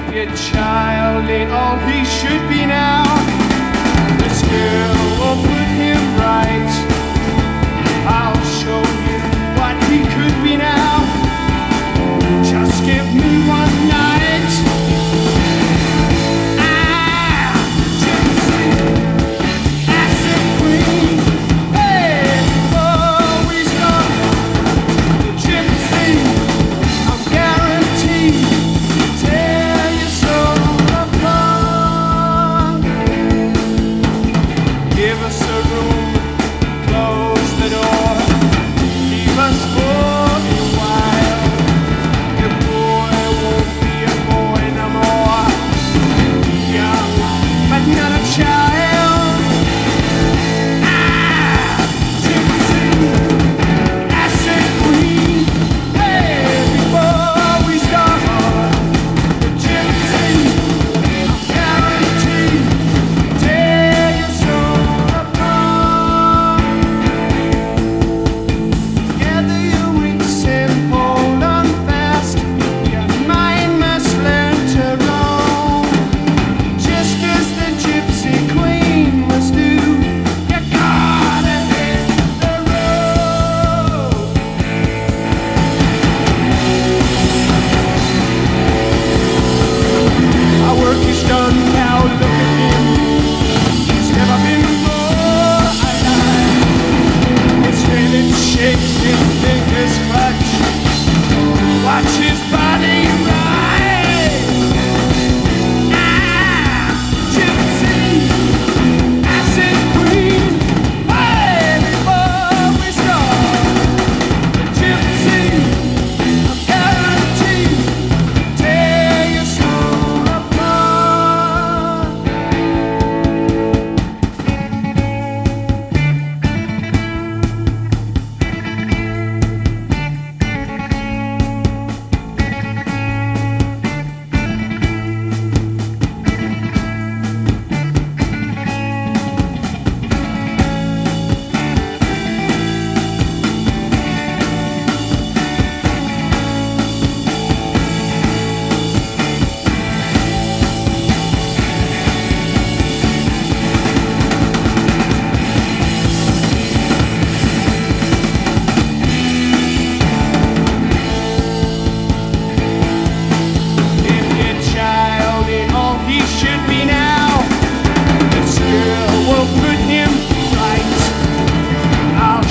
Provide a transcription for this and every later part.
Your child ain't all he should be now. This girl will put him right. I'll show you what he could be now. Just give me one night. Ah, gypsy, acid queen. Hey, before we start, gypsy, I'm guaranteed. Give us a room, close the door, leave us for a while. Your boy won't be a boy no more. Young, but not a child. Ah, gypsy, acid queen. Hey, before we start, the gypsy, I'm guaranteed. Tear your soul. Watch his body rise. Ah, gypsy, acid queen. Hey, before we start, the gypsy, I'm guaranteed, tear your soul apart.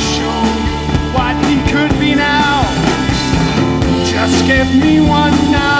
Give me one night.